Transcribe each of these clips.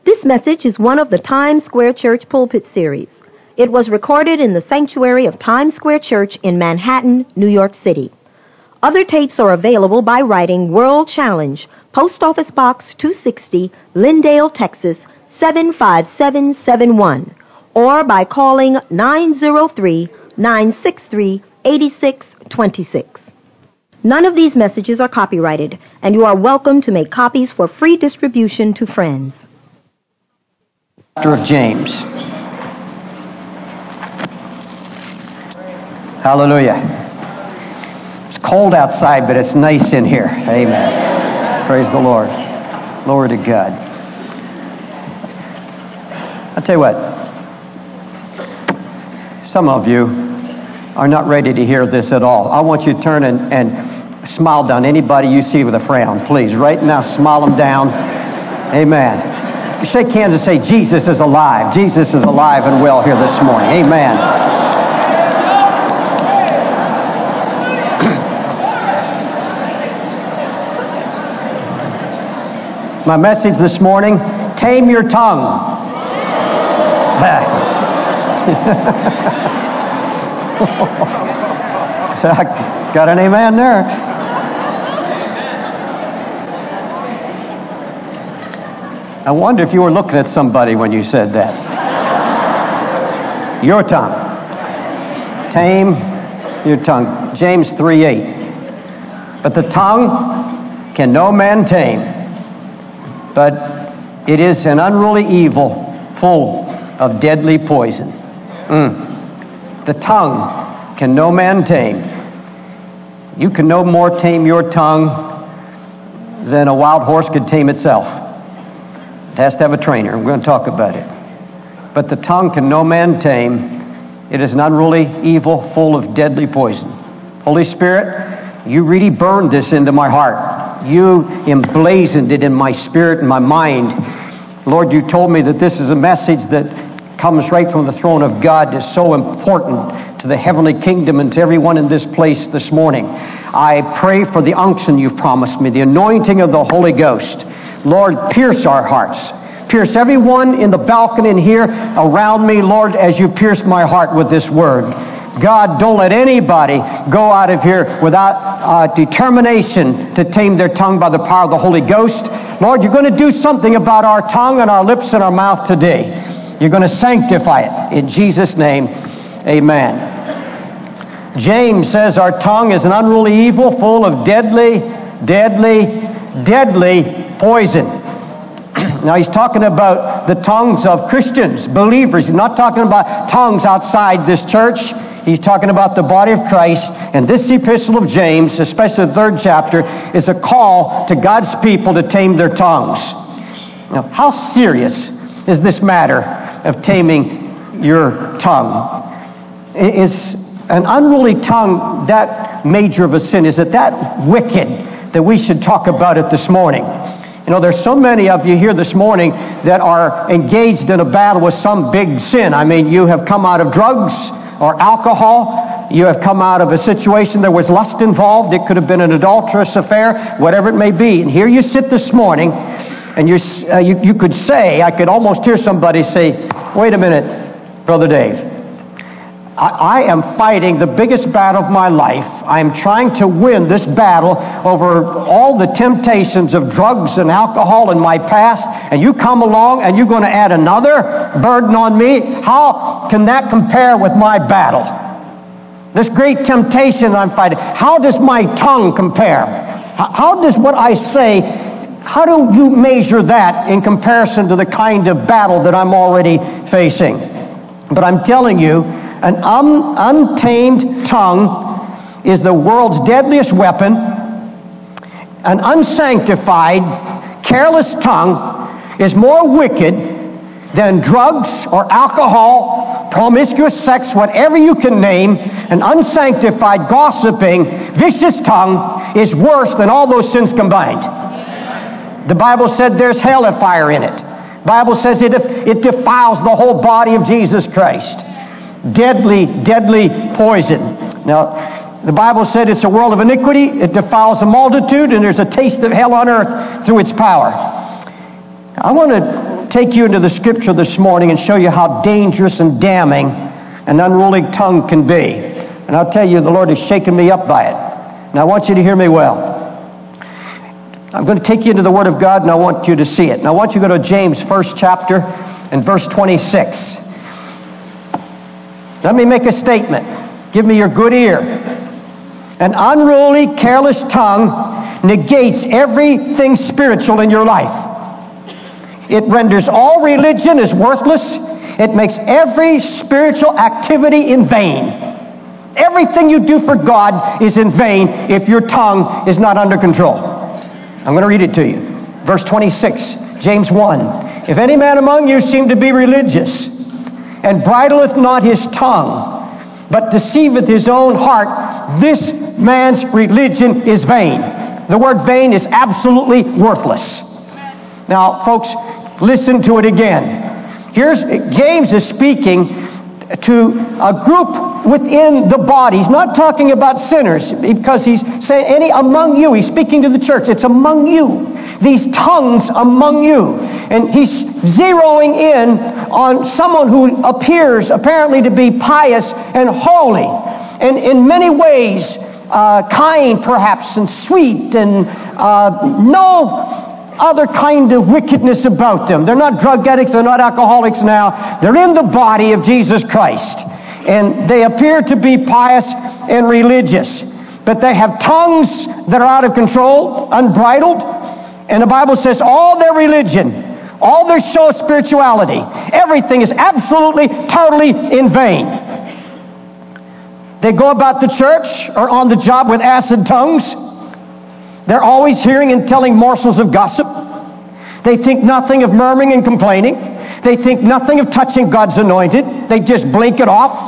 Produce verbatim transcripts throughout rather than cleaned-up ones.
This message is one of the Times Square Church Pulpit Series. It was recorded in the sanctuary of Times Square Church in Manhattan, New York City. Other tapes are available by writing World Challenge, Post Office Box two sixty, Lindale, Texas, seven five seven seven one, or by calling nine zero three, nine six three, eight six two six. None of these messages are copyrighted, and you are welcome to make copies for free distribution to friends. Chapter of James. Hallelujah. It's cold outside, but it's nice in here. Amen. Praise the Lord. Glory to God. I'll tell you what. Some of you are not ready to hear this at all. I want you to turn and, and smile down anybody you see with a frown. Please, right now, smile them down. Amen. Shake hands and say, Jesus is alive. Jesus is alive and well here this morning. Amen. My message this morning, tame your tongue. Got an amen there. I wonder if you were looking at somebody when you said that. Your tongue. Tame your tongue. James three eight. But the tongue can no man tame, but it is an unruly evil full of deadly poison. Mm. The tongue can no man tame. You can no more tame your tongue than a wild horse could tame itself. It has to have a trainer. We're going to talk about it. But the tongue can no man tame. It is an unruly evil full of deadly poison. Holy Spirit, you really burned this into my heart. You emblazoned it in my spirit and my mind. Lord, you told me that this is a message that comes right from the throne of God. Is so important to the heavenly kingdom and to everyone in this place this morning. I pray for the unction you've promised me, the anointing of the Holy Ghost. Lord, pierce our hearts. Pierce everyone in the balcony in here around me, Lord, as you pierced my heart with this word. God, don't let anybody go out of here without uh, determination to tame their tongue by the power of the Holy Ghost. Lord, you're going to do something about our tongue and our lips and our mouth today. You're going to sanctify it. In Jesus' name, amen. James says our tongue is an unruly evil full of deadly, deadly, deadly poison. Now he's talking about the tongues of Christians, believers. He's not talking about tongues outside this church. He's talking about the body of Christ. And this epistle of James, especially the third chapter, is a call to God's people to tame their tongues. Now, how serious is this matter of taming your tongue? Is an unruly tongue that major of a sin? Is it that wicked that we should talk about it this morning? You know, there's so many of you here this morning that are engaged in a battle with some big sin. I mean, you have come out of drugs or alcohol. You have come out of a situation there was lust involved. It could have been an adulterous affair, whatever it may be. And here you sit this morning, and you're, uh, you, you could say, I could almost hear somebody say, wait a minute, Brother Dave. I am fighting the biggest battle of my life. I am trying to win this battle over all the temptations of drugs and alcohol in my past, and you come along and you're going to add another burden on me? How can that compare with my battle? This great temptation I'm fighting. How does my tongue compare? How does what I say, how do you measure that in comparison to the kind of battle that I'm already facing? But I'm telling you, an un- untamed tongue is the world's deadliest weapon. An unsanctified, careless tongue is more wicked than drugs or alcohol, promiscuous sex, whatever you can name. An unsanctified, gossiping, vicious tongue is worse than all those sins combined. The Bible said there's hell and fire in it. The Bible says it, it defiles the whole body of Jesus Christ. Deadly, deadly poison. Now, the Bible said it's a world of iniquity. It defiles a multitude, and there's a taste of hell on earth through its power. I want to take you into the Scripture this morning and show you how dangerous and damning an unruly tongue can be. And I'll tell you, the Lord has shaken me up by it. And I want you to hear me well. I'm going to take you into the Word of God, and I want you to see it. And I want you to go to James, first chapter, and verse twenty-six. Let me make a statement. Give me your good ear. An unruly, careless tongue negates everything spiritual in your life. It renders all religion as worthless. It makes every spiritual activity in vain. Everything you do for God is in vain if your tongue is not under control. I'm going to read it to you. Verse twenty-six, James one. If any man among you seem to be religious, and bridleth not his tongue, but deceiveth his own heart, this man's religion is vain. The word vain is absolutely worthless. Now, folks, listen to it again. Here's James is speaking to a group within the body. He's not talking about sinners, because he's saying any among you. He's speaking to the church. It's among you. These tongues among you. And he's zeroing in on someone who appears apparently to be pious and holy, and in many ways uh, kind perhaps, and sweet, and uh, no other kind of wickedness about them. They're not drug addicts, they're not alcoholics now. They're in the body of Jesus Christ. And they appear to be pious and religious. But they have tongues that are out of control, unbridled. And the Bible says all their religion, all their show of spirituality, everything is absolutely, totally in vain. They go about the church or on the job with acid tongues. They're always hearing and telling morsels of gossip. They think nothing of murmuring and complaining. They think nothing of touching God's anointed. They just blink it off.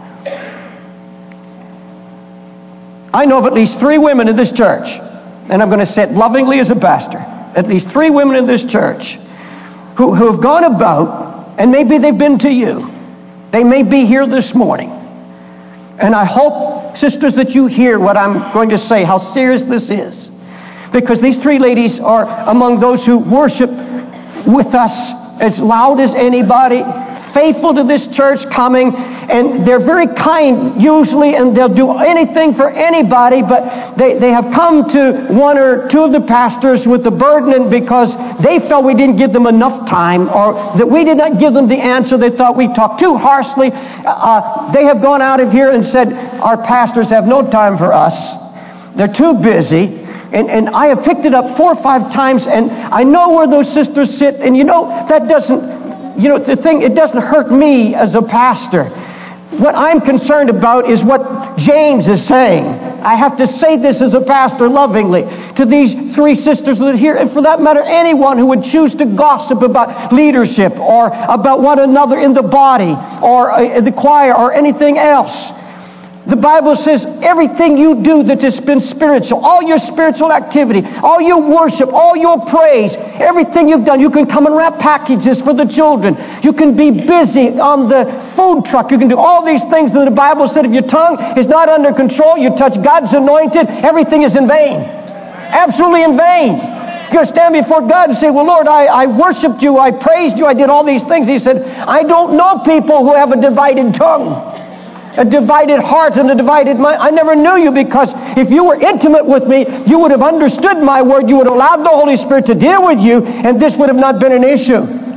I know of at least three women in this church, and I'm going to say it lovingly as a pastor, at least three women in this church who, who have gone about, and maybe they've been to you. They may be here this morning. And I hope, sisters, that you hear what I'm going to say, how serious this is. Because these three ladies are among those who worship with us as loud as anybody, faithful to this church, coming, and they're very kind usually, and they'll do anything for anybody, but they, they have come to one or two of the pastors with the burden, and because they felt we didn't give them enough time, or that we did not give them the answer, they thought we talked too harshly, uh, they have gone out of here and said, our pastors have no time for us. They're too busy. And, and I have picked it up four or five times, and I know where those sisters sit, and you know, that doesn't, you know, the thing, it doesn't hurt me as a pastor. What I'm concerned about is what James is saying. I have to say this as a pastor lovingly to these three sisters that are here, and for that matter, anyone who would choose to gossip about leadership or about one another in the body or uh, the choir or anything else. The Bible says everything you do that has been spiritual, all your spiritual activity, all your worship, all your praise, everything you've done, you can come and wrap packages for the children. You can be busy on the food truck. You can do all these things that the Bible said if your tongue is not under control, you touch God's anointed, everything is in vain. Absolutely in vain. You're going to stand before God and say, well, Lord, I, I worshiped you, I praised you, I did all these things. He said, I don't know people who have a divided tongue, a divided heart and a divided mind. I never knew you, because if you were intimate with me, you would have understood my word. You would have allowed the Holy Spirit to deal with you, and this would have not been an issue.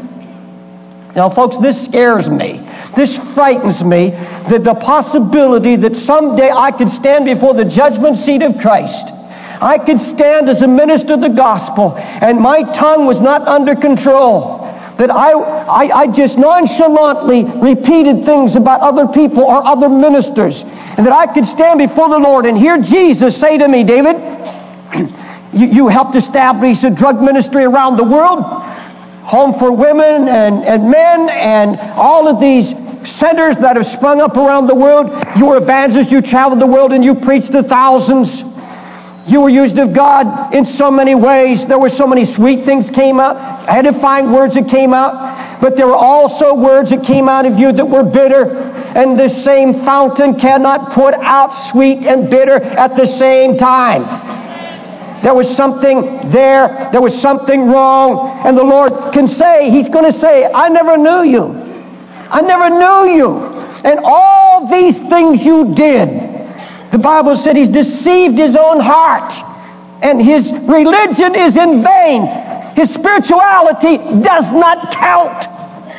Now, folks, this scares me. This frightens me, that the possibility that someday I could stand before the judgment seat of Christ. I could stand as a minister of the gospel, and my tongue was not under control. That I, I, I just nonchalantly repeated things about other people or other ministers. And that I could stand before the Lord and hear Jesus say to me, David, you, you helped establish a drug ministry around the world, home for women and, and men, and all of these centers that have sprung up around the world. You were evangelists, you traveled the world, and you preached to thousands. You were used of God in so many ways. There were so many sweet things came out, edifying words that came out. But there were also words that came out of you that were bitter. And the same fountain cannot put out sweet and bitter at the same time. There was something there. There was something wrong. And the Lord can say, He's going to say, I never knew you. I never knew you. And all these things you did. The Bible said He's deceived His own heart. And His religion is in vain. His spirituality does not count.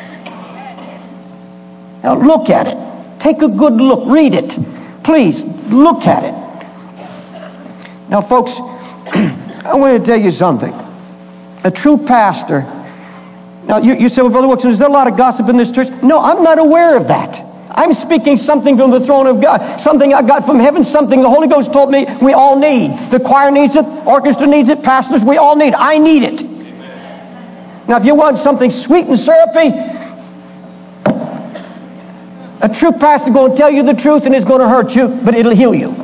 Now look at it. Take a good look. Read it. Please, look at it. Now, folks, I want to tell you something. A true pastor. Now, you, you say, well, Brother Wilson, is there a lot of gossip in this church? No, I'm not aware of that. I'm speaking something from the throne of God, something I got from heaven, something the Holy Ghost told me we all need. The choir needs it, orchestra needs it, pastors, we all need it. I need it. Amen. Now, if you want something sweet and syrupy, a true pastor is going to tell you the truth and it's going to hurt you, but it'll heal you.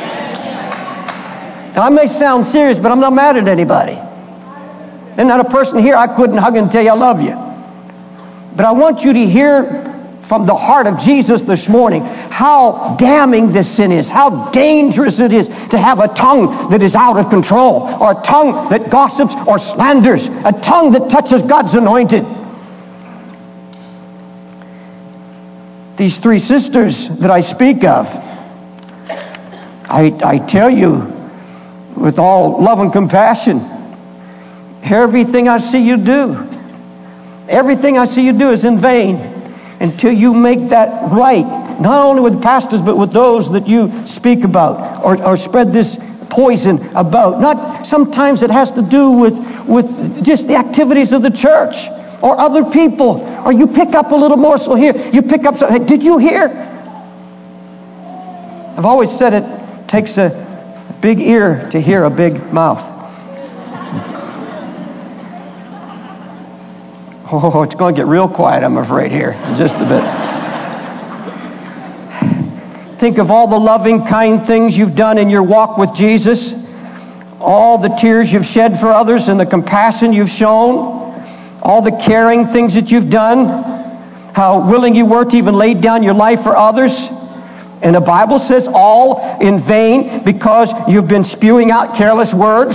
Now, I may sound serious, but I'm not mad at anybody. There's not a person here I couldn't hug and tell you I love you. But I want you to hear from the heart of Jesus this morning how damning this sin is, how dangerous it is to have a tongue that is out of control, or a tongue that gossips or slanders, a tongue that touches God's anointed. These three sisters that I speak of, I, I tell you with all love and compassion, everything I see you do, everything I see you do is in vain until you make that right, not only with pastors, but with those that you speak about or, or spread this poison about. Not sometimes it has to do with, with just the activities of the church or other people, or you pick up a little morsel here, you pick up something. Hey, did you hear? I've always said it takes a big ear to hear a big mouth. Oh, it's going to get real quiet, I'm afraid, here in just a bit. Think of all the loving, kind things you've done in your walk with Jesus, all the tears you've shed for others and the compassion you've shown, all the caring things that you've done, how willing you were to even lay down your life for others. And the Bible says all in vain because you've been spewing out careless words.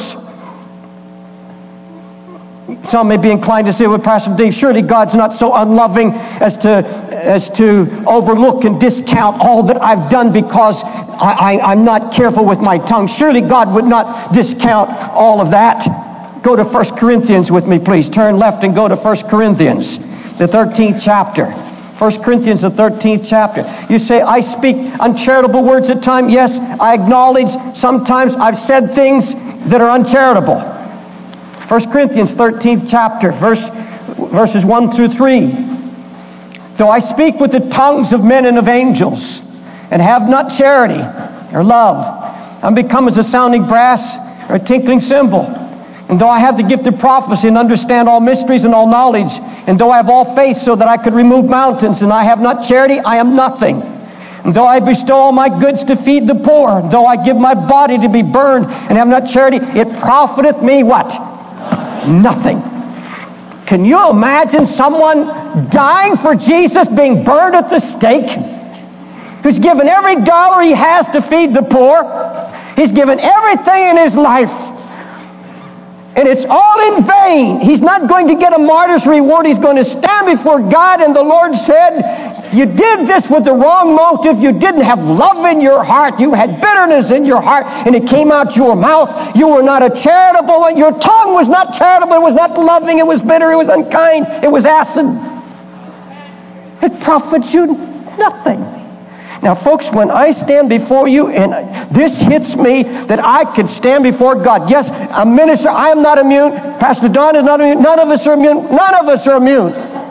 Some may be inclined to say, well, Pastor Dave, surely God's not so unloving as to as to overlook and discount all that I've done because I, I, I'm not careful with my tongue. Surely God would not discount all of that. Go to First Corinthians with me, please. Turn left and go to First Corinthians, the thirteenth chapter. First Corinthians, the thirteenth chapter. You say, I speak uncharitable words at times. Yes, I acknowledge sometimes I've said things that are uncharitable. First Corinthians, thirteenth chapter, verse, verses one through three. Though I speak with the tongues of men and of angels, and have not charity or love, I'm become as a sounding brass or a tinkling cymbal. And though I have the gift of prophecy and understand all mysteries and all knowledge, and though I have all faith so that I could remove mountains, and I have not charity, I am nothing. And though I bestow all my goods to feed the poor, and though I give my body to be burned, and have not charity, it profiteth me what? Nothing. Can you imagine someone dying for Jesus, being burned at the stake? Who's given every dollar he has to feed the poor. He's given everything in his life. And it's all in vain. He's not going to get a martyr's reward. He's going to stand before God, and the Lord said, you did this with the wrong motive. You didn't have love in your heart. You had bitterness in your heart, and it came out your mouth. You were not a charitable one. Your tongue was not charitable. It was not loving. It was bitter. It was unkind. It was acid. It profits you nothing. Now, folks, when I stand before you, and this hits me that I could stand before God. Yes, a minister, I am not immune. Pastor Don is not immune. None of us are immune. None of us are immune.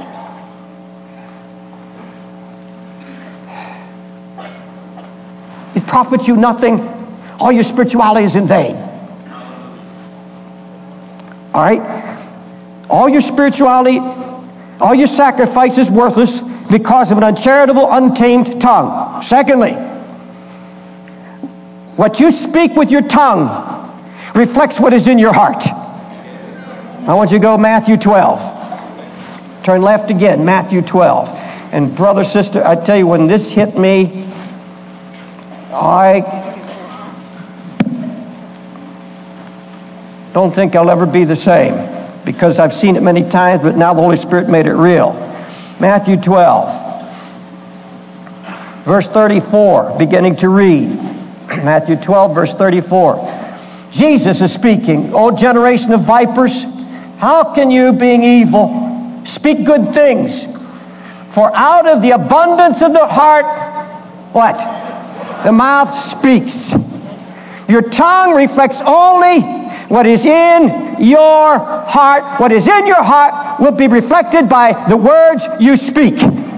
It profits you nothing. All your spirituality is in vain. All right? All your spirituality, all your sacrifice is worthless because of an uncharitable, untamed tongue. Secondly, what you speak with your tongue reflects what is in your heart. I want you to go Matthew twelve. Turn left again, Matthew twelve. And brother, sister, I tell you, when this hit me, I... don't think I'll ever be the same, because I've seen it many times, but now the Holy Spirit made it real. Matthew twelve, verse thirty-four, beginning to read. Matthew twelve, verse thirty-four. Jesus is speaking. "O generation of vipers, how can you, being evil, speak good things? For out of the abundance of the heart," what? "The mouth speaks." Your tongue reflects only what is in your heart. What is in your heart will be reflected by the words you speak.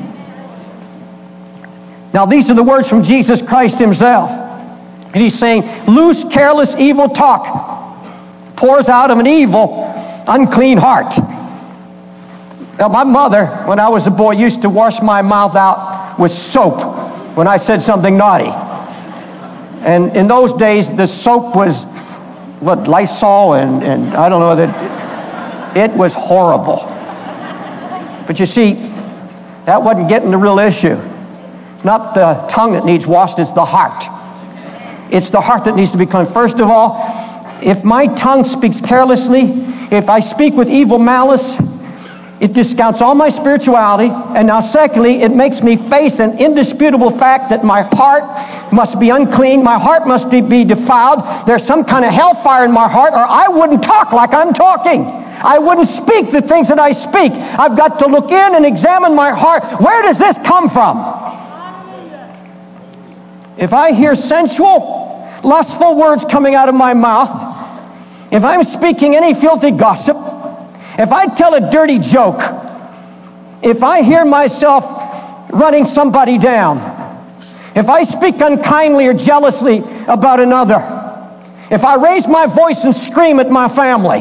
Now, these are the words from Jesus Christ himself. And he's saying, loose, careless, evil talk pours out of an evil, unclean heart. Now, my mother, when I was a boy, used to wash my mouth out with soap when I said something naughty. And in those days, the soap was, what, Lysol, and, and I don't know, that it was horrible. But you see, that wasn't getting the real issue. It's not the tongue that needs washed, it's the heart. It's the heart that needs to be cleansed. First of all, if my tongue speaks carelessly, if I speak with evil malice, it discounts all my spirituality. And now secondly, it makes me face an indisputable fact that my heart must be unclean. My heart must be defiled. There's some kind of hellfire in my heart, or I wouldn't talk like I'm talking. I wouldn't speak the things that I speak. I've got to look in and examine my heart. Where does this come from? If I hear sensual, lustful words coming out of my mouth, if I'm speaking any filthy gossip, if I tell a dirty joke, if I hear myself running somebody down, if I speak unkindly or jealously about another, if I raise my voice and scream at my family,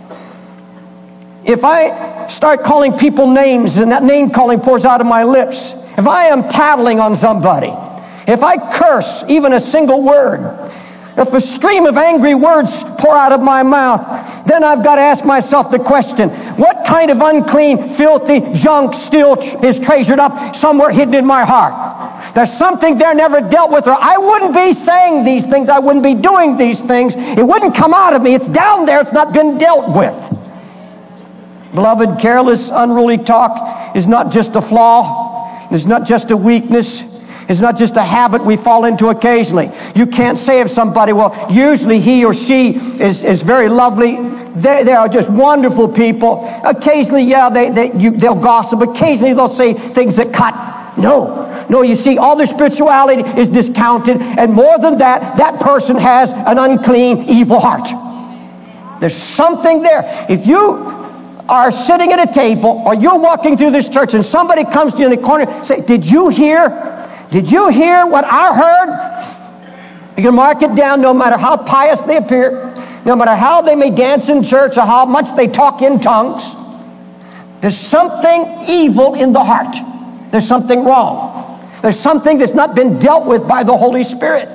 if I start calling people names and that name calling pours out of my lips, if I am tattling on somebody, if I curse even a single word, if a stream of angry words pour out of my mouth, then I've got to ask myself the question, what kind of unclean, filthy junk still is treasured up somewhere hidden in my heart? There's something there never dealt with, or I wouldn't be saying these things, I wouldn't be doing these things. It wouldn't come out of me. It's down there. It's not been dealt with. Beloved, careless, unruly talk is not just a flaw. It's not just a weakness. It's not just a habit we fall into occasionally. You can't say of somebody, well, usually he or she is, is very lovely. They, they are just wonderful people. Occasionally, yeah, they, they, you, they'll gossip. Occasionally, they'll say things that cut. No. No, you see, all their spirituality is discounted. And more than that, that person has an unclean, evil heart. There's something there. If you are sitting at a table or you're walking through this church and somebody comes to you in the corner and say, did you hear? Did you hear what I heard? You can mark it down no matter how pious they appear, no matter how they may dance in church or how much they talk in tongues. There's something evil in the heart. There's something wrong. There's something that's not been dealt with by the Holy Spirit.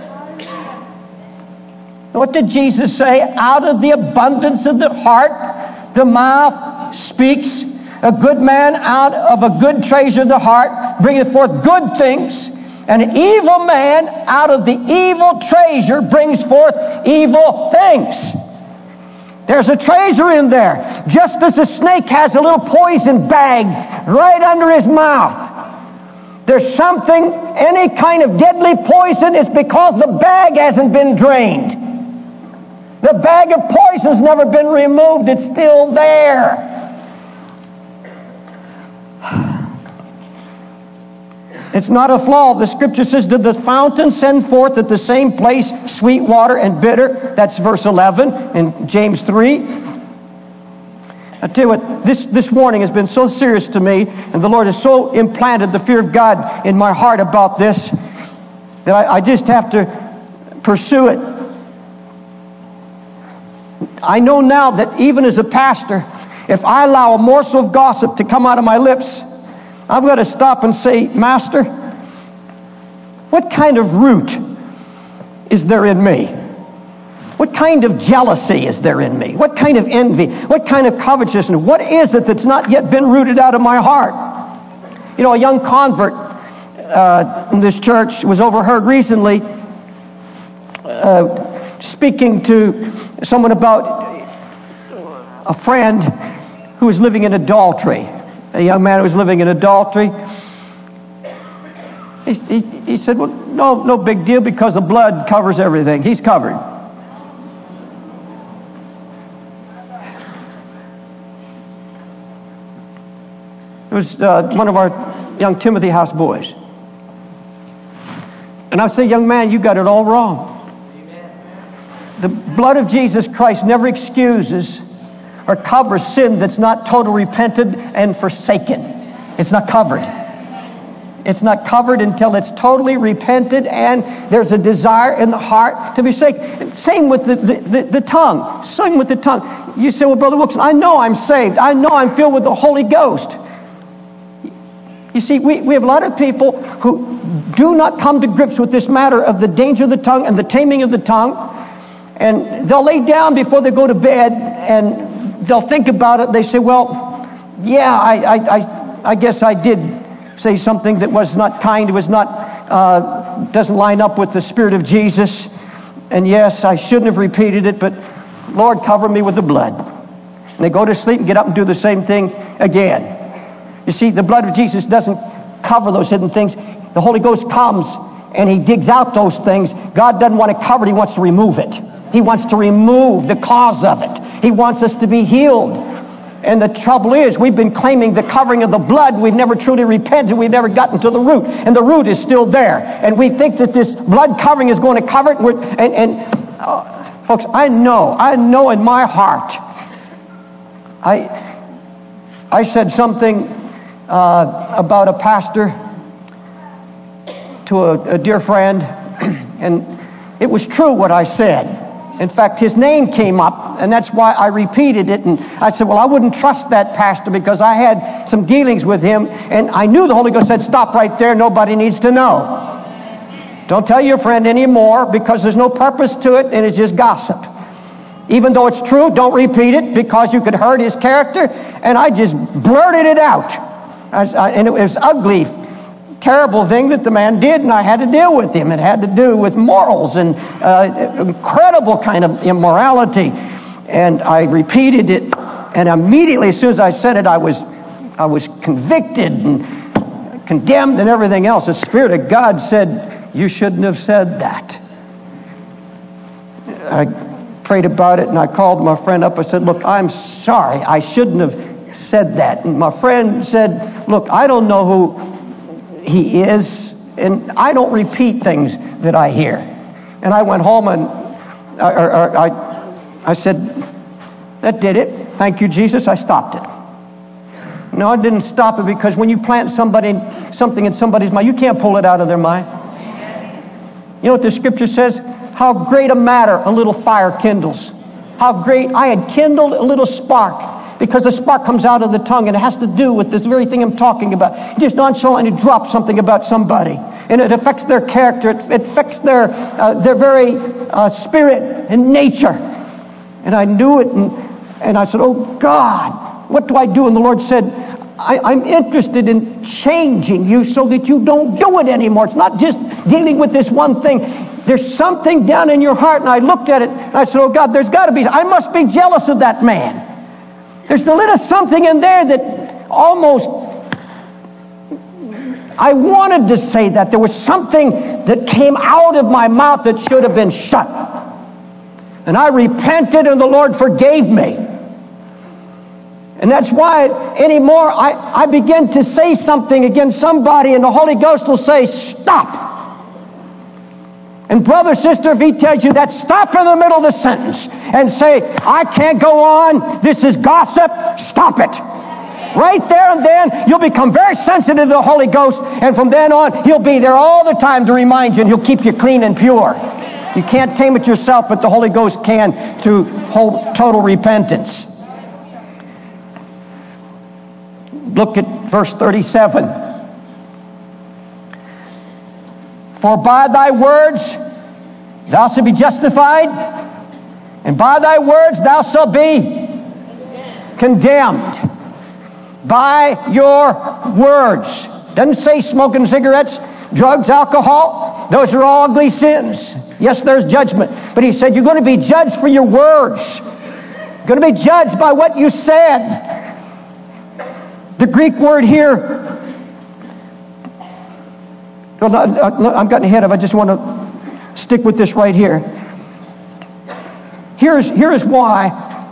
What did Jesus say? Out of the abundance of the heart, the mouth speaks. A good man out of a good treasure of the heart bringeth forth good things. An evil man out of the evil treasure brings forth evil things. There's a treasure in there. Just as a snake has a little poison bag right under his mouth. There's something, any kind of deadly poison is because the bag hasn't been drained. The bag of poison's never been removed. It's still there. It's not a flaw. The Scripture says, did the fountain send forth at the same place sweet water and bitter? That's verse eleven in James three. I tell you what, this, this warning has been so serious to me, and the Lord has so implanted the fear of God in my heart about this, that I, I just have to pursue it. I know now that even as a pastor, if I allow a morsel of gossip to come out of my lips, I've got to stop and say, Master, what kind of root is there in me? What kind of jealousy is there in me? What kind of envy? What kind of covetousness? What is it that's not yet been rooted out of my heart? You know, a young convert uh, in this church was overheard recently uh, speaking to someone about a friend who was living in adultery, a young man who was living in adultery. He, he, he said, well, no, no big deal because the blood covers everything. He's covered. It was uh, one of our young Timothy House boys. And I say, young man, you got it all wrong. The blood of Jesus Christ never excuses or covers sin that's not totally repented and forsaken. It's not covered. It's not covered until it's totally repented and there's a desire in the heart to be saved. Same with the, the, the, the tongue. Same with the tongue. You say, well, Brother Wilkes, I know I'm saved. I know I'm filled with the Holy Ghost. You see, we, we have a lot of people who do not come to grips with this matter of the danger of the tongue and the taming of the tongue. And they'll lay down before they go to bed and they'll think about it. They say, well, yeah, I, I, I, I guess I did say something that was not kind. It was not, uh, doesn't line up with the Spirit of Jesus. And yes, I shouldn't have repeated it, but Lord, cover me with the blood. And they go to sleep and get up and do the same thing again. You see, the blood of Jesus doesn't cover those hidden things. The Holy Ghost comes and He digs out those things. God doesn't want to cover it. He wants to remove it. He wants to remove the cause of it. He wants us to be healed. And the trouble is, we've been claiming the covering of the blood. We've never truly repented. We've never gotten to the root. And the root is still there. And we think that this blood covering is going to cover it. We're, and and uh, folks, I know, I know in my heart, I, I said something Uh, about a pastor to a, a dear friend, and it was true what I said. In fact, his name came up, and that's why I repeated it. And I said, well, I wouldn't trust that pastor because I had some dealings with him, and I knew the Holy Ghost said, stop right there, nobody needs to know. Don't tell your friend anymore because there's no purpose to it, and it's just gossip. Even though it's true, don't repeat it because you could hurt his character. And I just blurted it out. And it was ugly, terrible thing that the man did, and I had to deal with him. It had to do with morals and uh, incredible kind of immorality. And I repeated it, and immediately, as soon as I said it, I was, I was convicted and condemned and everything else. The Spirit of God said, you shouldn't have said that. I prayed about it, and I called my friend up. I said, look, I'm sorry. I shouldn't have said that. And my friend said, look, I don't know who he is, and I don't repeat things that I hear. And I went home and I, I, I, I said, that did it. Thank you, Jesus. I stopped it. No, I didn't stop it because when you plant somebody, something in somebody's mind, you can't pull it out of their mind. You know what the Scripture says? How great a matter a little fire kindles. How great, I had kindled a little spark. Because the spark comes out of the tongue, and it has to do with this very thing I'm talking about. You just nonchalantly drop something about somebody, and it affects their character. It, it affects their uh, their very uh, spirit and nature. And I knew it, and, and I said, oh, God, what do I do? And the Lord said, I, I'm interested in changing you so that you don't do it anymore. It's not just dealing with this one thing. There's something down in your heart. And I looked at it, and I said, oh, God, there's got to be. I must be jealous of that man. There's a little something in there that almost, I wanted to say that. There was something that came out of my mouth that should have been shut. And I repented, and the Lord forgave me. And that's why anymore I, I begin to say something against somebody, and the Holy Ghost will say, stop. And brother, sister, if he tells you that, stop in the middle of the sentence and say, I can't go on, this is gossip, stop it. Right there and then, you'll become very sensitive to the Holy Ghost, and from then on, He'll be there all the time to remind you, and He'll keep you clean and pure. You can't tame it yourself, but the Holy Ghost can through whole, total repentance. Look at verse thirty-seven. For by thy words thou shalt be justified, and by thy words thou shalt be condemned. By your words. Doesn't say smoking cigarettes, drugs, alcohol. Those are all ugly sins. Yes, there's judgment. But he said you're going to be judged for your words. You're going to be judged by what you said. The Greek word here, well, I'm getting ahead of it. I just want to stick with this right here. Here's, here's why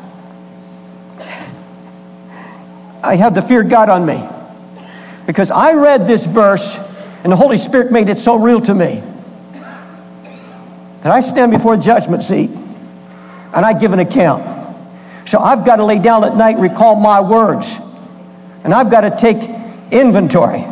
I have the fear of God on me. Because I read this verse, and the Holy Spirit made it so real to me that I stand before a judgment seat, and I give an account. So I've got to lay down at night and recall my words. And I've got to take inventory.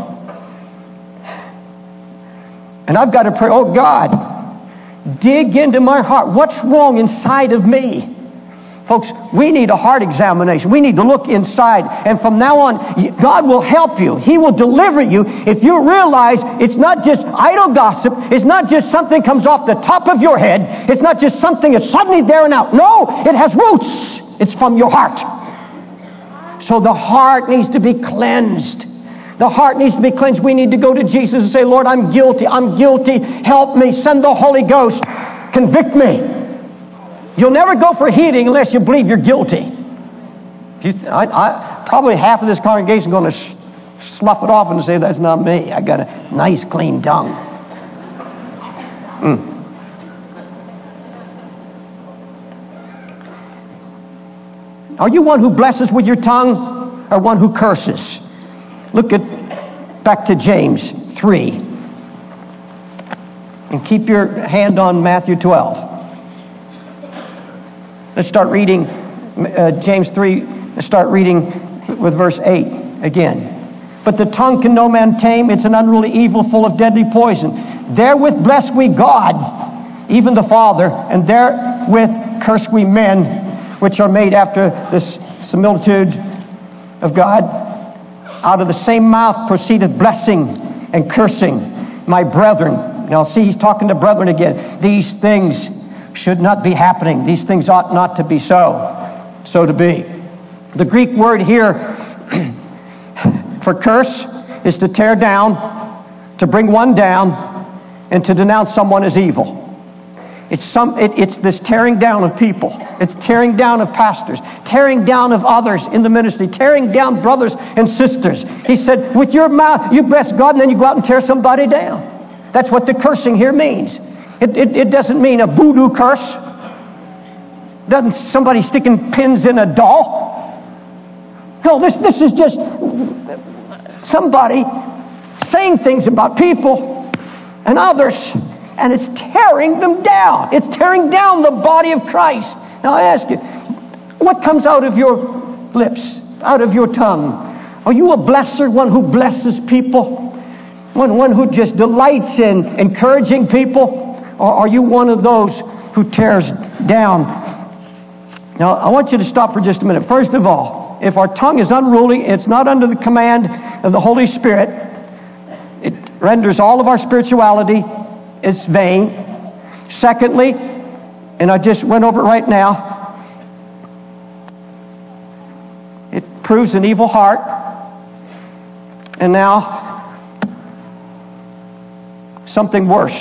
And I've got to pray, oh God, dig into my heart. What's wrong inside of me? Folks, we need a heart examination. We need to look inside. And from now on, God will help you. He will deliver you if you realize it's not just idle gossip. It's not just something comes off the top of your head. It's not just something that's suddenly there and out. No, it has roots. It's from your heart. So the heart needs to be cleansed. The heart needs to be cleansed. We need to go to Jesus and say, Lord, I'm guilty. I'm guilty. Help me. Send the Holy Ghost. Convict me. You'll never go for healing unless you believe you're guilty. You, I, I, probably half of this congregation is going to sh- slough it off and say, that's not me. I got a nice, clean tongue. Mm. Are you one who blesses with your tongue or one who curses? Look at back to James three. And keep your hand on Matthew twelve. Let's start reading uh, James three. Let's start reading with verse eight again. But the tongue can no man tame. It's an unruly evil full of deadly poison. Therewith bless we God, even the Father, and therewith curse we men, which are made after the similitude of God. Out of the same mouth proceedeth blessing and cursing. My brethren. Now see, he's talking to brethren again. These things should not be happening. These things ought not to be so. So to be. The Greek word here for curse is to tear down, to bring one down, and to denounce someone as evil. It's some. It, it's this tearing down of people. It's tearing down of pastors, tearing down of others in the ministry, tearing down brothers and sisters. He said, with your mouth, you bless God, and then you go out and tear somebody down. That's what the cursing here means. It, it, it doesn't mean a voodoo curse. Doesn't somebody sticking pins in a doll. No, this, this is just somebody saying things about people and others, and it's tearing them down. It's tearing down the body of Christ. Now I ask you, what comes out of your lips, out of your tongue? Are you a blesser, one who blesses people? One, one who just delights in encouraging people? Or are you one of those who tears down? Now I want you to stop for just a minute. First of all, if our tongue is unruly, it's not under the command of the Holy Spirit. It renders all of our spirituality is vain. Secondly, and I just went over it right now, it proves an evil heart. And now, something worse.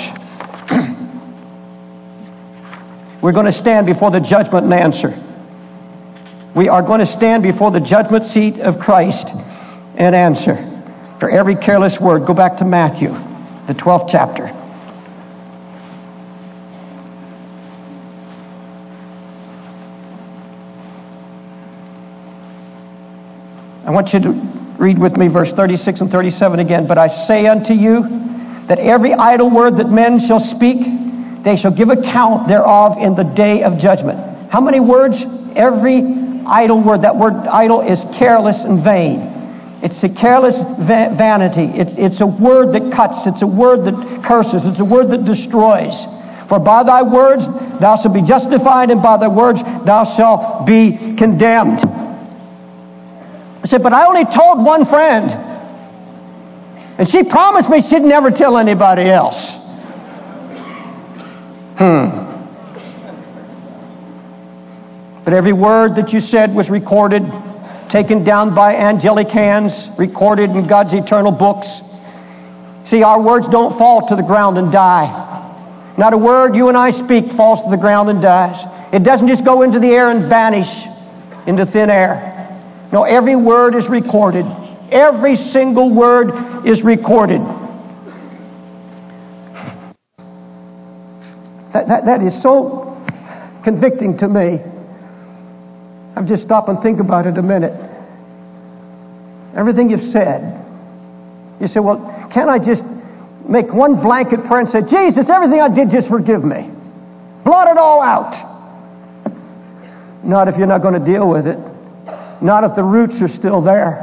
We're going to stand before the judgment and answer. We are going to stand before the judgment seat of Christ and answer for every careless word. Go back to Matthew, the twelfth chapter. I want you to read with me verse thirty-six and thirty-seven again. But I say unto you that every idle word that men shall speak, they shall give account thereof in the day of judgment. How many words? Every idle word. That word idle is careless and vain. It's a careless va- vanity. It's, it's a word that cuts. It's a word that curses. It's a word that destroys. For by thy words thou shalt be justified, and by thy words thou shalt be condemned. I said, but I only told one friend. And she promised me she'd never tell anybody else. Hmm. But every word that you said was recorded, taken down by angelic hands, recorded in God's eternal books. See, our words don't fall to the ground and die. Not a word you and I speak falls to the ground and dies. It doesn't just go into the air and vanish. into thin air. No, every word is recorded. Every single word is recorded. That, that, that is so convicting to me. I've just stopped and think about it a minute. Everything you've said. You say, well, can't I just make one blanket prayer and say, Jesus, everything I did, just forgive me. Blot it all out. Not if you're not going to deal with it. Not if the roots are still there.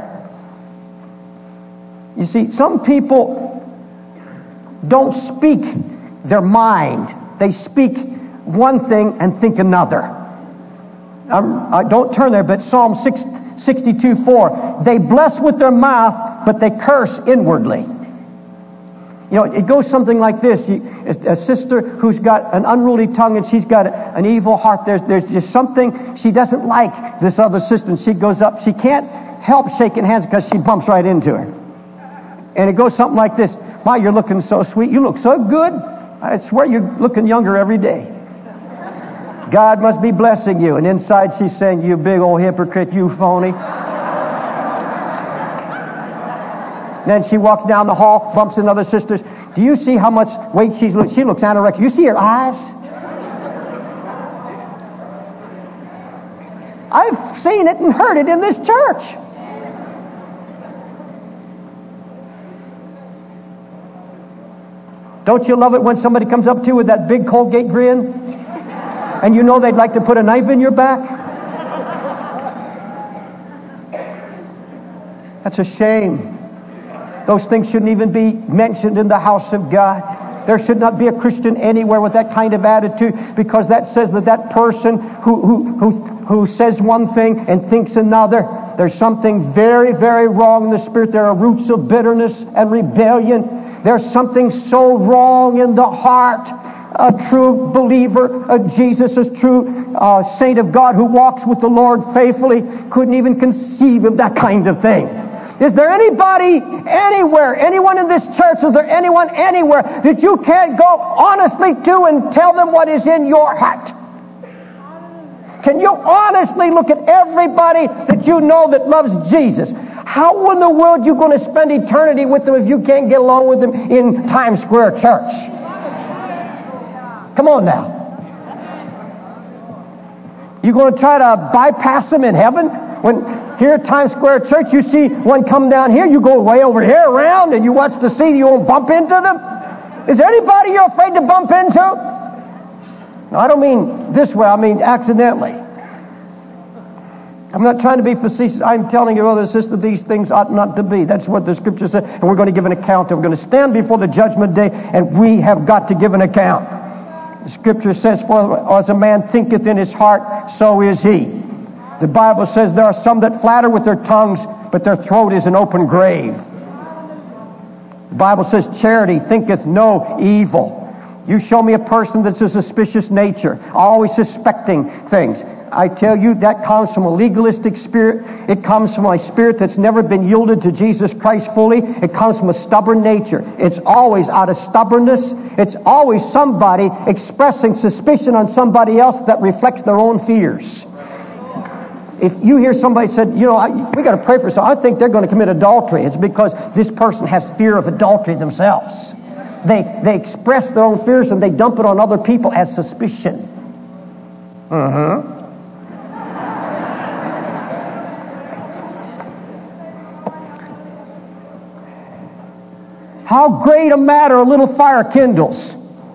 You see, some people don't speak their mind. They speak one thing and think another. Um, I don't turn there, but Psalm six, sixty-two four. They bless with their mouth, but they curse inwardly. You know, it goes something like this. You, a sister who's got an unruly tongue and she's got an evil heart. There's, there's just something she doesn't like this other sister. And she goes up. She can't help shaking hands because she bumps right into her. And it goes something like this. My, you're looking so sweet. You look so good. I swear you're looking younger every day. God must be blessing you. And inside she's saying, you big old hypocrite, you phony. Then she walks down the hall, bumps into other sisters. Do you see how much weight she's looking? She looks anorexic. You see her eyes? I've seen it and heard it in this church. Don't you love it when somebody comes up to you with that big Colgate grin? And you know they'd like to put a knife in your back? That's a shame. Those things shouldn't even be mentioned in the house of God. There should not be a Christian anywhere with that kind of attitude, because that says that that person who, who, who, who says one thing and thinks another, there's something very, very wrong in the spirit. There are roots of bitterness and rebellion. There's something so wrong in the heart. A true believer of Jesus, a true uh, saint of God who walks with the Lord faithfully, couldn't even conceive of that kind of thing. Is there anybody anywhere, anyone in this church, is there anyone anywhere that you can't go honestly to and tell them what is in your heart? Can you honestly look at everybody that you know that loves Jesus? How in the world are you going to spend eternity with them if you can't get along with them in Times Square Church? Come on now. You going to try to bypass them in heaven? When here at Times Square Church you see one come down here, you go way over here around and you watch the scene, you won't bump into them? Is there anybody you're afraid to bump into? No, I don't mean this way, I mean accidentally. I'm not trying to be facetious. I'm telling you, brother and sister, these things ought not to be. That's what the Scripture said. And we're going to give an account. And we're going to stand before the judgment day, and we have got to give an account. The Scripture says, for as a man thinketh in his heart, so is he. The Bible says there are some that flatter with their tongues, but their throat is an open grave. The Bible says charity thinketh no evil. You show me a person that's a suspicious nature, always suspecting things. I tell you, that comes from a legalistic spirit. It comes from a spirit that's never been yielded to Jesus Christ fully. It comes from a stubborn nature. It's always out of stubbornness. It's always somebody expressing suspicion on somebody else that reflects their own fears. If you hear somebody said, you know, I, we got to pray for someone, I think they're going to commit adultery. It's because this person has fear of adultery themselves. They they express their own fears and they dump it on other people as suspicion. Uh-huh. How great a matter a little fire kindles.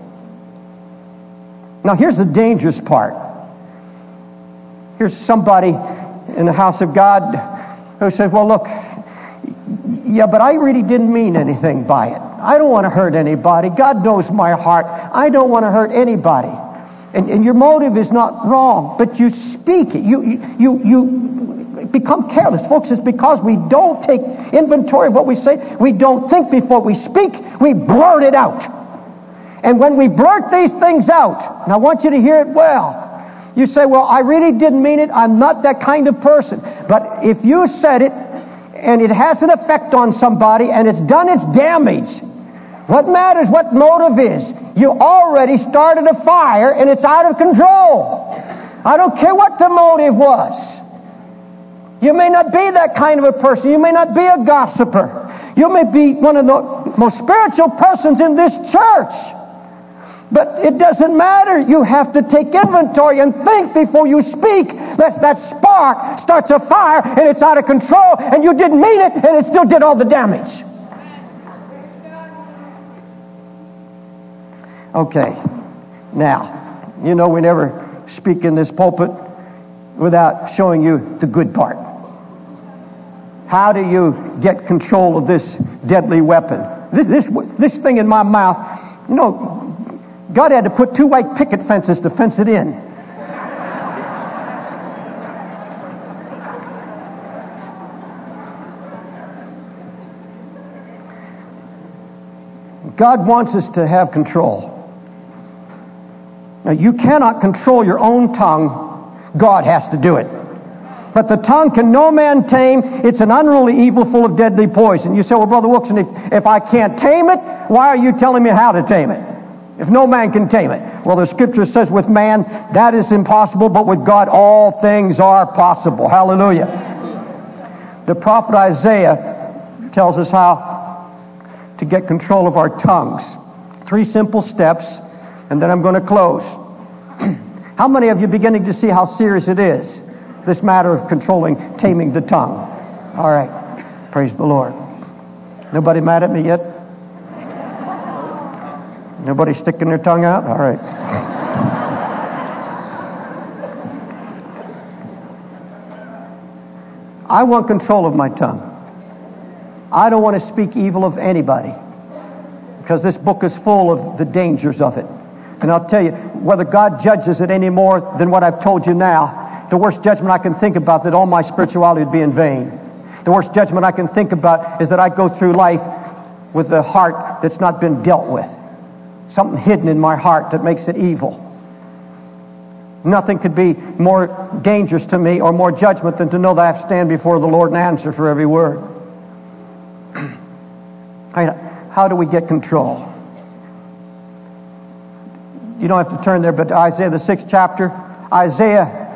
Now here's the dangerous part. Here's somebody in the house of God who says, well, look, yeah, but I really didn't mean anything by it. I don't want to hurt anybody. God knows my heart. I don't want to hurt anybody. And, and your motive is not wrong, but you speak it. You, you, you, you become careless. Folks, it's because we don't take inventory of what we say. We don't think before we speak. We blurt it out. And when we blurt these things out, and I want you to hear it well, you say, well, I really didn't mean it. I'm not that kind of person. But if you said it, and it has an effect on somebody, and it's done its damage, what matters what motive is? You already started a fire, and it's out of control. I don't care what the motive was. You may not be that kind of a person. You may not be a gossiper. You may be one of the most spiritual persons in this church. But it doesn't matter. You have to take inventory and think before you speak, lest that spark starts a fire and it's out of control and you didn't mean it and it still did all the damage. Okay. Now, you know we never speak in this pulpit without showing you the good part. How do you get control of this deadly weapon? This, this, this thing in my mouth, you know, God had to put two white picket fences to fence it in. God wants us to have control. Now, you cannot control your own tongue. God has to do it. But the tongue can no man tame. It's an unruly evil full of deadly poison. You say, well, Brother Wilkerson, if, if I can't tame it, why are you telling me how to tame it? If no man can tame it. Well, the Scripture says with man, that is impossible, but with God, all things are possible. Hallelujah. The prophet Isaiah tells us how to get control of our tongues. Three simple steps, and then I'm going to close. How many of you are beginning to see how serious it is, this matter of controlling, taming the tongue? All right. Praise the Lord. Nobody mad at me yet? Nobody sticking their tongue out? All right. I want control of my tongue. I don't want to speak evil of anybody, because this book is full of the dangers of it. And I'll tell you, whether God judges it any more than what I've told you now, the worst judgment I can think about, that all my spirituality would be in vain. The worst judgment I can think about is that I go through life with a heart that's not been dealt with. Something hidden in my heart that makes it evil. Nothing could be more dangerous to me or more judgment than to know that I have to stand before the Lord and answer for every word. How do we get control? You don't have to turn there, but Isaiah, the sixth chapter, Isaiah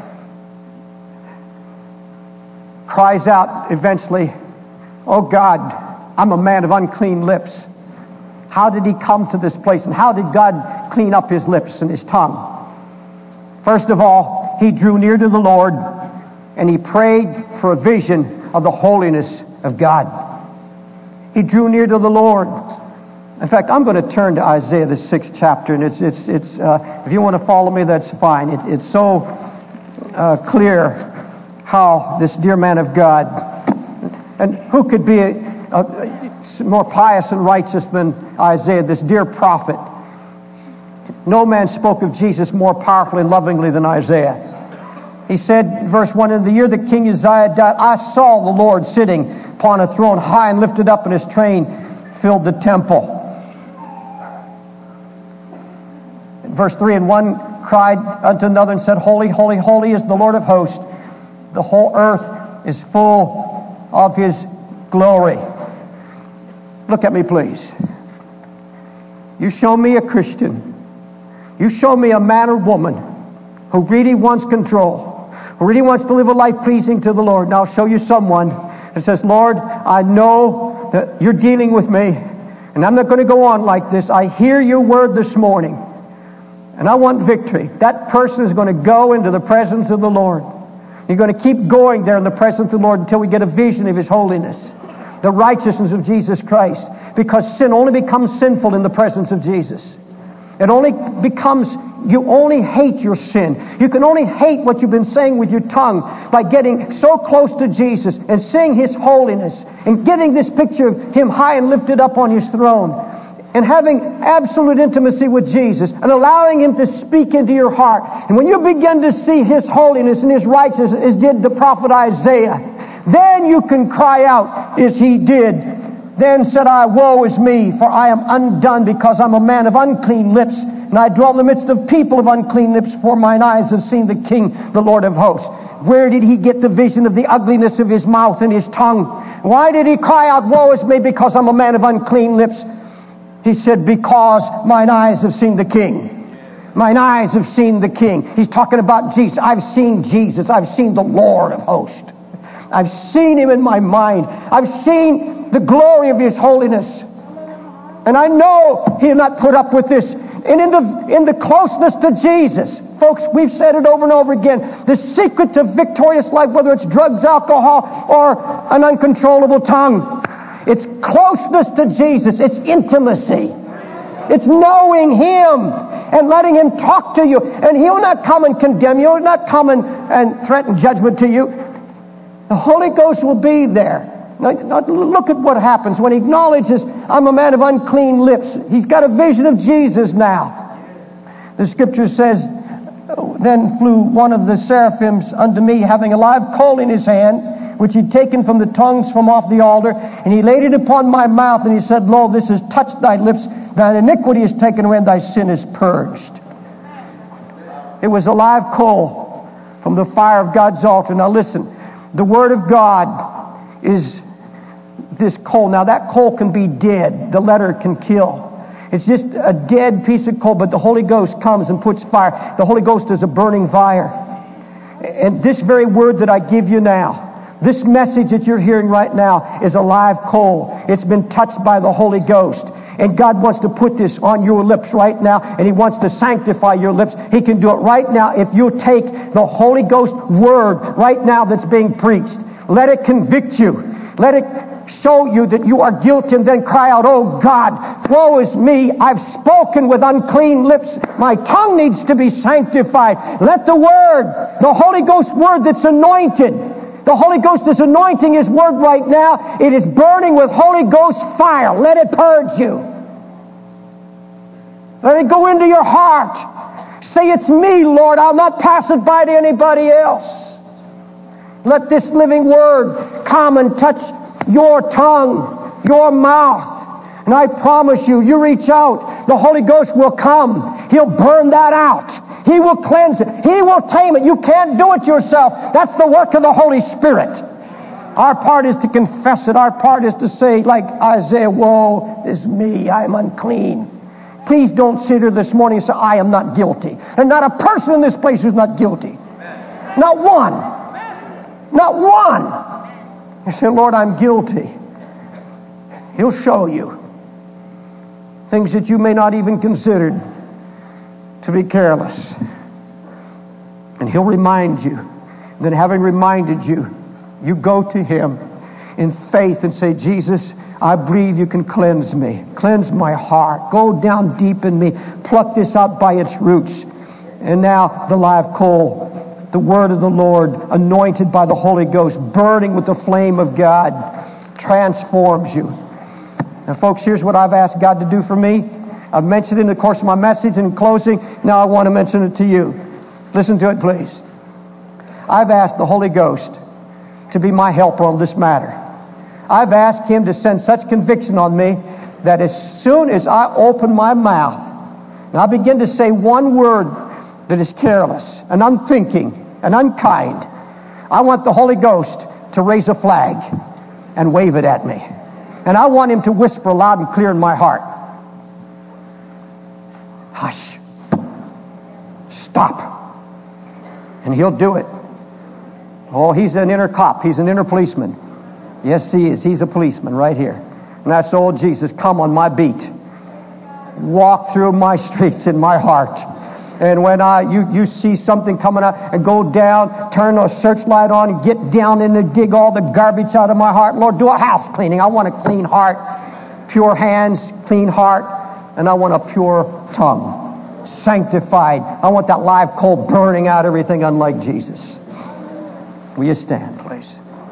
cries out eventually, oh God, I'm a man of unclean lips. How did he come to this place? And how did God clean up his lips and his tongue? First of all, he drew near to the Lord and he prayed for a vision of the holiness of God. He drew near to the Lord. In fact, I'm going to turn to Isaiah, the sixth chapter, and it's it's it's. Uh, if you want to follow me, that's fine. It, it's so uh, clear how this dear man of God, and who could be a, a, more pious and righteous than Isaiah, this dear prophet. No man spoke of Jesus more powerfully and lovingly than Isaiah. He said, verse one, in the year that King Uzziah died, I saw the Lord sitting upon a throne high and lifted up, and his train filled the temple. Verse three, and one cried unto another and said, holy, holy, holy is the Lord of hosts. The whole earth is full of his glory. Look at me, please. You show me a Christian. You show me a man or woman who really wants control, who really wants to live a life pleasing to the Lord. Now I'll show you someone that says, Lord, I know that you're dealing with me, and I'm not going to go on like this. I hear your word this morning, and I want victory. That person is going to go into the presence of the Lord. You're going to keep going there in the presence of the Lord until we get a vision of his holiness, the righteousness of Jesus Christ, because sin only becomes sinful in the presence of Jesus. It only becomes, you only hate your sin. You can only hate what you've been saying with your tongue by getting so close to Jesus and seeing his holiness and getting this picture of him high and lifted up on his throne and having absolute intimacy with Jesus and allowing him to speak into your heart. And when you begin to see his holiness and his righteousness, as did the prophet Isaiah, then you can cry out as he did. Then said I, woe is me, for I am undone, because I'm a man of unclean lips, and I dwell in the midst of people of unclean lips, for mine eyes have seen the King, the Lord of hosts. Where did he get the vision of the ugliness of his mouth and his tongue? Why did he cry out, woe is me, because I'm a man of unclean lips? He said, because mine eyes have seen the King. Mine eyes have seen the King. He's talking about Jesus. I've seen Jesus. I've seen the Lord of hosts. I've seen Him in my mind. I've seen the glory of His holiness. And I know He'll not put up with this. And in the, in the closeness to Jesus, folks, we've said it over and over again, the secret to victorious life, whether it's drugs, alcohol, or an uncontrollable tongue, it's closeness to Jesus. It's intimacy. It's knowing Him and letting Him talk to you. And He'll not come and condemn you. He'll not come and, and threaten judgment to you. The Holy Ghost will be there. Now, now look at what happens when He acknowledges, I'm a man of unclean lips. He's got a vision of Jesus now. The Scripture says, then flew one of the seraphims unto me, having a live coal in his hand, which he'd taken from the tongues from off the altar, and he laid it upon my mouth, and he said, Lo, this has touched thy lips, thine iniquity is taken away, and thy sin is purged. It was a live coal from the fire of God's altar. Now listen, the Word of God is this coal. Now that coal can be dead. The letter can kill. It's just a dead piece of coal, but the Holy Ghost comes and puts fire. The Holy Ghost is a burning fire. And this very word that I give you now, this message that you're hearing right now, is a live coal. It's been touched by the Holy Ghost. And God wants to put this on your lips right now, and He wants to sanctify your lips. He can do it right now if you take the Holy Ghost word right now that's being preached. Let it convict you. Let it show you that you are guilty, and then cry out, oh God, woe is me. I've spoken with unclean lips. My tongue needs to be sanctified. Let the word, the Holy Ghost word that's anointed, the Holy Ghost is anointing His word right now. It is burning with Holy Ghost fire. Let it purge you. Let it go into your heart. Say, it's me, Lord. I'll not pass it by to anybody else. Let this living word come and touch your tongue, your mouth. And I promise you, you reach out, the Holy Ghost will come. He'll burn that out. He will cleanse it. He will tame it. You can't do it yourself. That's the work of the Holy Spirit. Our part is to confess it. Our part is to say, like Isaiah, woe is me, I am unclean. Please don't sit here this morning and say, I am not guilty. There's not a person in this place who's not guilty. Not one. Not one. You say, Lord, I'm guilty. He'll show you things that you may not even consider to be careless. And He'll remind you. Then having reminded you, you go to Him in faith and say, Jesus, I believe you can cleanse me. Cleanse my heart. Go down deep in me. Pluck this out by its roots. And now the live coal, the word of the Lord, anointed by the Holy Ghost, burning with the flame of God, transforms you. Now, folks, here's what I've asked God to do for me. I've mentioned it in the course of my message, and in closing, now I want to mention it to you. Listen to it, please. I've asked the Holy Ghost to be my helper on this matter. I've asked Him to send such conviction on me that as soon as I open my mouth and I begin to say one word that is careless and unthinking and unkind, I want the Holy Ghost to raise a flag and wave it at me. And I want Him to whisper loud and clear in my heart, hush. Stop. And He'll do it. Oh, He's an inner cop. He's an inner policeman. Yes, He is. He's a policeman right here. And that's old Jesus. Come on my beat. Walk through my streets in my heart. And when I you, you see something coming out, and go down, turn a searchlight on, and get down in and dig all the garbage out of my heart. Lord, do a house cleaning. I want a clean heart, pure hands, clean heart, and I want a pure tongue, sanctified. I want that live coal burning out everything unlike Jesus. Will you stand, please?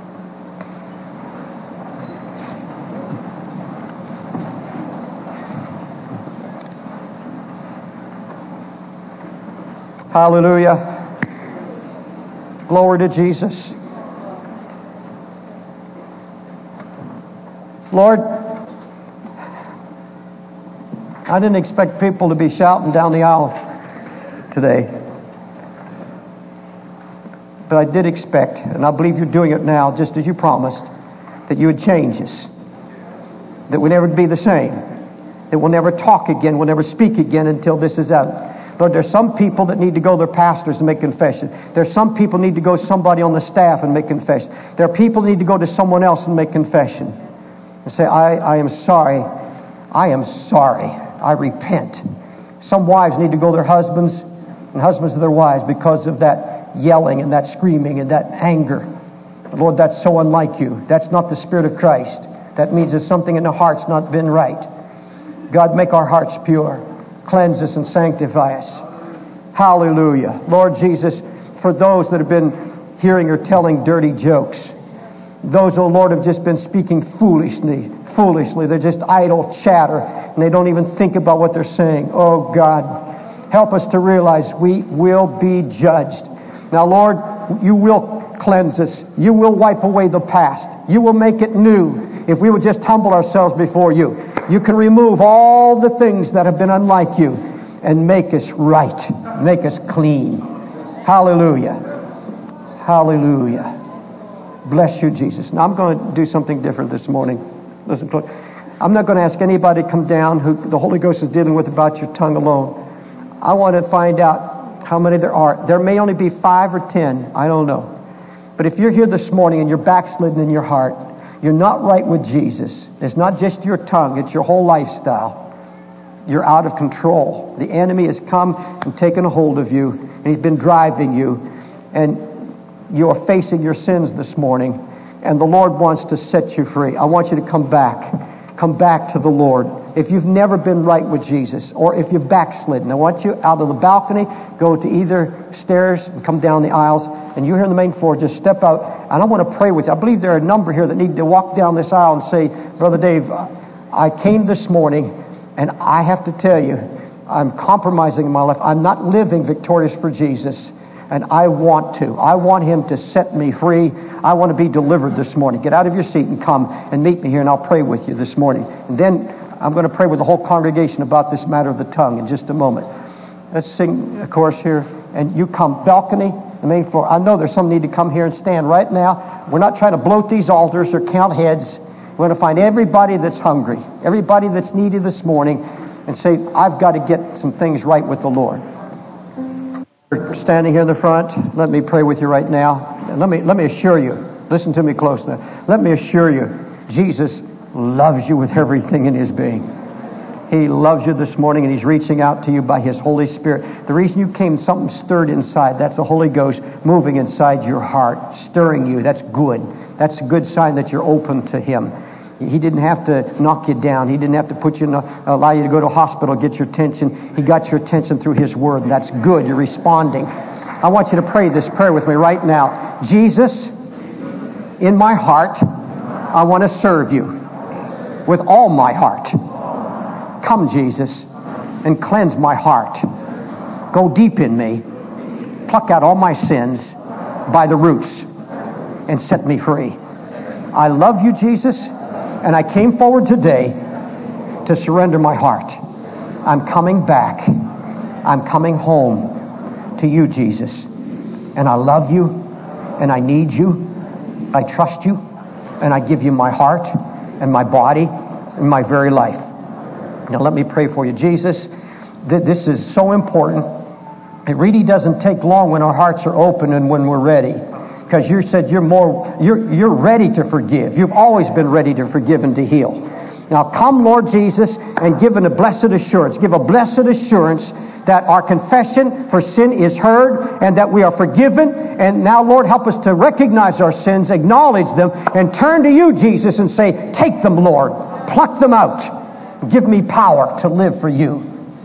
Hallelujah. Glory to Jesus. Lord, I didn't expect people to be shouting down the aisle today. But I did expect, and I believe you're doing it now, just as you promised, that you would change us. That we'll never be the same. That we'll never talk again, we'll never speak again until this is out. Lord, there's some people that need to go to their pastors and make confession. There's some people need to go to somebody on the staff and make confession. There are people that need to go to someone else and make confession. And say, I, I am sorry. I am sorry. I repent. Some wives need to go to their husbands and husbands to their wives because of that yelling and that screaming and that anger. Lord, that's so unlike you. That's not the Spirit of Christ. That means there's something in the heart's not been right. God, make our hearts pure. Cleanse us and sanctify us. Hallelujah. Lord Jesus, for those that have been hearing or telling dirty jokes, those, oh Lord, have just been speaking foolishly. Foolishly. They're just idle chatter, and they don't even think about what they're saying. Oh God, help us to realize we will be judged. Now, Lord, you will cleanse us. You will wipe away the past. You will make it new if we would just humble ourselves before you. You can remove all the things that have been unlike you and make us right. Make us clean. Hallelujah. Hallelujah. Bless you, Jesus. Now I'm going to do something different this morning. Listen close. I'm not going to ask anybody to come down who the Holy Ghost is dealing with about your tongue alone. I want to find out how many there are. There may only be five or ten. I don't know. But if you're here this morning and you're backslidden in your heart, you're not right with Jesus. It's not just your tongue, it's your whole lifestyle. You're out of control. The enemy has come and taken a hold of you, and he's been driving you. And you're facing your sins this morning, and the Lord wants to set you free. I want you to come back. Come back to the Lord. If you've never been right with Jesus, or if you're backslidden, I want you out of the balcony, go to either stairs and come down the aisles, and you're here on the main floor, just step out, and I want to pray with you. I believe there are a number here that need to walk down this aisle and say, Brother Dave, I came this morning, and I have to tell you, I'm compromising in my life. I'm not living victorious for Jesus, and I want to. I want Him to set me free. I want to be delivered this morning. Get out of your seat and come and meet me here, and I'll pray with you this morning. And then I'm going to pray with the whole congregation about this matter of the tongue in just a moment. Let's sing a chorus here, and you come. Balcony, the main floor. I know there's some need to come here and stand right now. We're not trying to bloat these altars or count heads. We're going to find everybody that's hungry, everybody that's needy this morning, and say, I've got to get some things right with the Lord. You're standing here in the front. Let me pray with you right now. And let me let me assure you, listen to me close now. Let me assure you, Jesus loves you with everything in His being. He loves you this morning, and He's reaching out to you by His Holy Spirit. The reason you came, something stirred inside. That's the Holy Ghost moving inside your heart, stirring you. That's good. That's a good sign that you're open to Him. He didn't have to knock you down. He didn't have to put you in a, allow you to go to a hospital, get your attention. He got your attention through His Word. That's good. You're responding. I want you to pray this prayer with me right now. Jesus, in my heart, I want to serve you with all my heart. Come, Jesus, and cleanse my heart. Go deep in me. Pluck out all my sins by the roots and set me free. I love you, Jesus, and I came forward today to surrender my heart. I'm coming back. I'm coming home to you, Jesus. And I love you, and I need you. I trust you, and I give you my heart and my body and my very life. Now let me pray for you. Jesus, th- this is so important. It really doesn't take long when our hearts are open and when we're ready. Because you said you're more, you're, you're ready to forgive. You've always been ready to forgive and to heal. Now come, Lord Jesus, and give a blessed assurance. Give a blessed assurance that our confession for sin is heard and that we are forgiven. And now, Lord, help us to recognize our sins, acknowledge them, and turn to you, Jesus, and say, take them, Lord. Pluck them out. Give me power to live for you.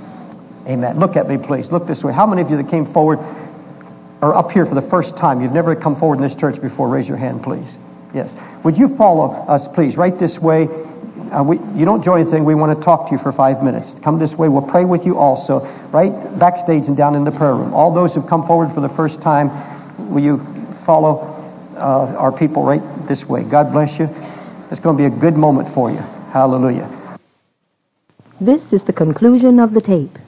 Amen. Look at me, please. Look this way. How many of you that came forward are up here for the first time? You've never come forward in this church before. Raise your hand, please. Yes. Would you follow us, please? Right this way. Uh, we, you don't join anything. We want to talk to you for five minutes. Come this way. We'll pray with you also. Right backstage and down in the prayer room. All those who've come forward for the first time, will you follow uh, our people right this way? God bless you. It's going to be a good moment for you. Hallelujah. This is the conclusion of the tape.